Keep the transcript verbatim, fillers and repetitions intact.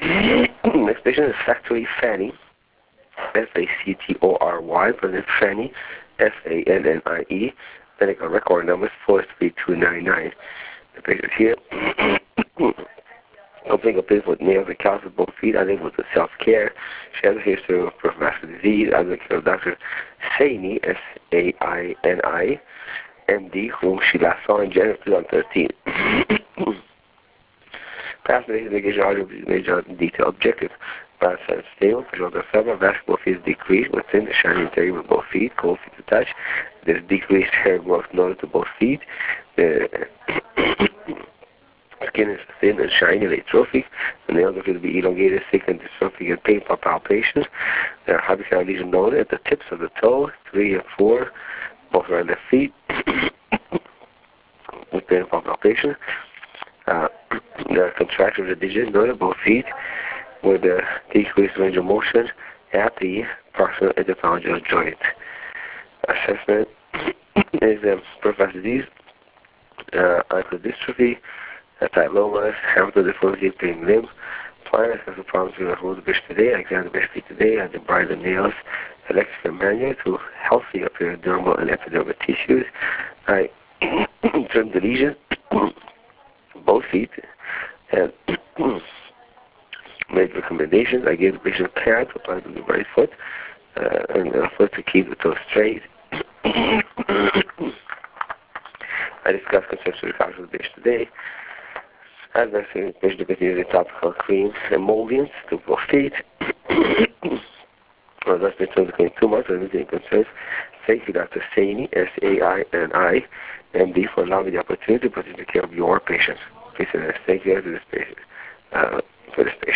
Next patient is Factory Fanny, F A C T O R Y, President Fanny, F A N N I E. Medical record number is four three two nine nine. The patient here. Complaining of painful nails and calluses both feet, unable to self-care. She has a history of peripheral disease. Under the care of Doctor Saini, S A I N I, M D, whom she last saw in January twenty thirteen. Past investigation, arguably major detail objective. Bad side stable, visual diaphragm, vascular feet is decreased within the shiny interior of both feet, cold feet attached. There's decreased hair growth noted to both feet. The skin is thin and shiny, atrophic. The nails appear to be elongated, thick, and dystrophic and painful palpations. There are hypercaral lesions noted at the tips of the toe, three and four, both around the feet, with painful palpation. Uh, there are contractions of the digits noted at both feet, with a decreased range of motion at the proximal interphalangeal joint. Assessment is um, peripheral disease, uh, dystrophy, tylomas, Hamilton deformity, pain limb. Plan has the problems with the whole bitch today. I examined the bitch feet today. I debrided the nails, electrical manual to healthy epidermal and epidermal tissues. I trimmed the lesion, both feet, and made recommendations. I gave the patient a pad to apply to the right foot uh, and the foot to keep the toe straight. I discussed conceptual recovery with the patient today. I advised the patient to continue using topical cream emollients to both feet. Well, that's been between two months of anything concerns. Thank you, Doctor Saini, S A I N I, M D, for allowing me the opportunity to take care of your patient. Please, thank you to this patient, uh, for this patient.